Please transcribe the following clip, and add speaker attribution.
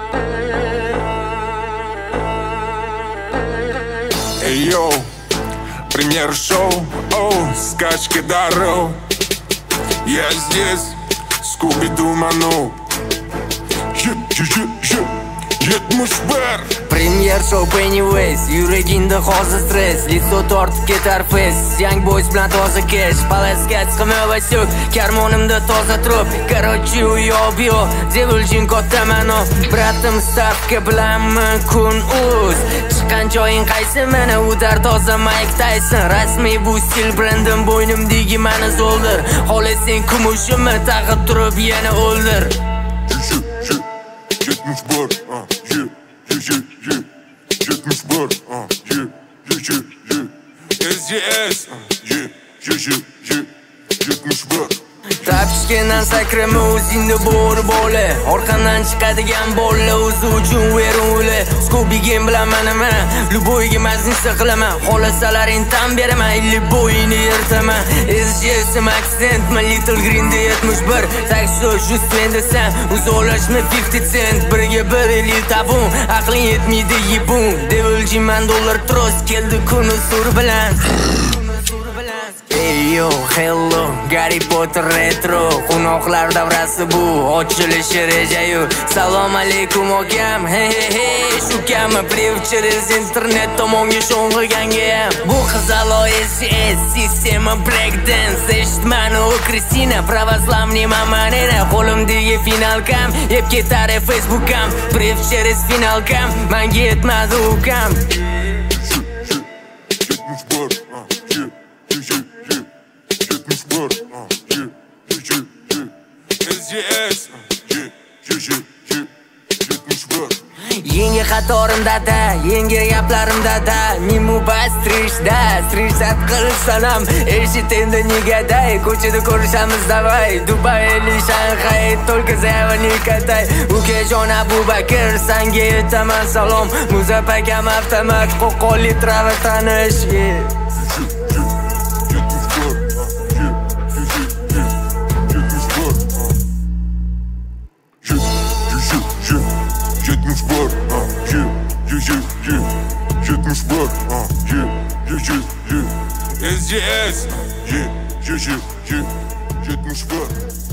Speaker 1: Эй, йоу, премьер шоу, оу, скачки даров. Я здесь, Скуби-Ду манул. Yetmuş bar.
Speaker 2: Premier show Pennywise, yuragingda hozir stress, litso tortib ketar fes. Young boys bilan toza cash, palaska chiqma va so'k, karmonimda toza trop. Короче, uyob-yo, devilchin katta mano. Bratim stavka bilanmi kun uz. Chiqqan joying qaysi? Mana udar toza Mike Tyson. Rasmiy bu stil brandim, bo'ynimdagi mani zoldir. Xolasang kumushimni taqib turib yana o'ldir.
Speaker 1: Yetmuş bar, Yetmuş bar, SGS, Yetmuş bar.
Speaker 2: Tapishgandan sakrama o'zingda bo'ri bola. Orqamdan chiqadigan bola o'zi uchun veruli. Scooby Game bilan manama, luboyga maznisa qilaman. Xolasalaring tan beraman, illi bo'yini yirtaman. SGS accent, my little green de 71. Takso just vendesam, uzolashma 50 cent. Birga bir eli tabun, aqling yetmaydi yibun. Devilchin man dollar tros keldi kuni sur bilan. Hey yo, hello, Harry Potter retro. Qunoqlar davrasi bu, ochilish rejayu. Salom alaykum okam, hey hey hey. Shu kami priv через internet tomonga sho'ng'iganga. Bu qizalo SS, sistema breakdance. Eshitmani u Kristina, pravoslavniy mamanena. Qo'limdagi finalkam, yeb ketar Facebookam. Priv через finalkam, menga yetmadi ukam. Yengi xatorimda-da, yengi gaplarimda-da. Mimu bastrishda, strishsat qilsam, eshit endi negaday. Ko'chada ko'rishamiz davay. Dubayli Shanxay, только zayonikatay. Ukajon Abubakir, sanga yetaman salom. Muzafakam avtomat, qo'qonli trava tanish.
Speaker 1: Yetmuş bar, Yetmuş bar, SGS, Yetmuş bar.